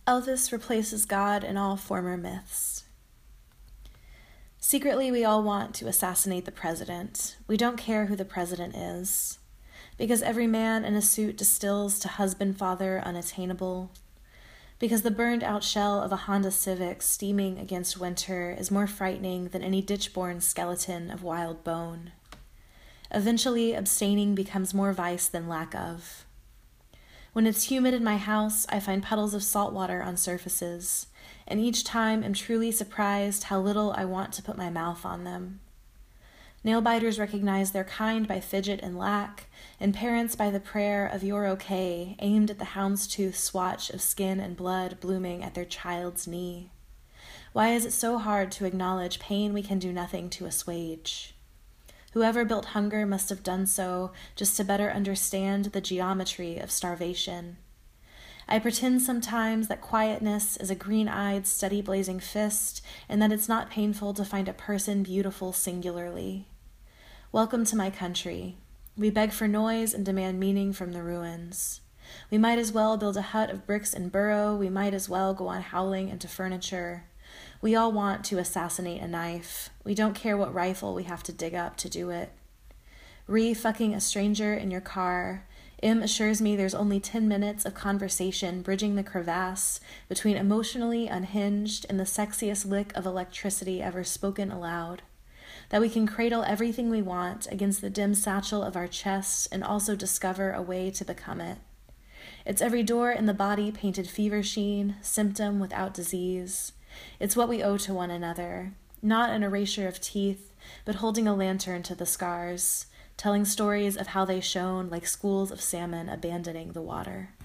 Elvis replaces God in all former myths. Secretly, we all want to assassinate the president. We don't care who the president is. Because every man in a suit distills to husband-father unattainable. Because the burned-out shell of a Honda Civic steaming against winter is more frightening than any ditch-born skeleton of wild bone. Eventually, abstaining becomes more vice than lack of. When it's humid in my house, I find puddles of salt water on surfaces, and each time am truly surprised how little I want to put my mouth on them. Nail-biters recognize their kind by fidget and lack, and parents by the prayer of "you're okay," aimed at the houndstooth swatch of skin and blood blooming at their child's knee. Why is it so hard to acknowledge pain we can do nothing to assuage? Whoever built hunger must have done so just to better understand the geometry of starvation. I pretend sometimes that quietness is a green-eyed, steady-blazing fist, and that it's not painful to find a person beautiful singularly. Welcome to my country. We beg for noise and demand meaning from the ruins. We might as well build a hut of bricks and burrow. We might as well go on howling into furniture. We all want to assassinate a knife. We don't care what rifle we have to dig up to do it. Re-fucking a stranger in your car. M assures me there's only 10 minutes of conversation bridging the crevasse between emotionally unhinged and the sexiest lick of electricity ever spoken aloud. That we can cradle everything we want against the dim satchel of our chests and also discover a way to become it. It's every door in the body painted fever sheen, symptom without disease. It's what we owe to one another, not an erasure of teeth, but holding a lantern to the scars, telling stories of how they shone like schools of salmon abandoning the water.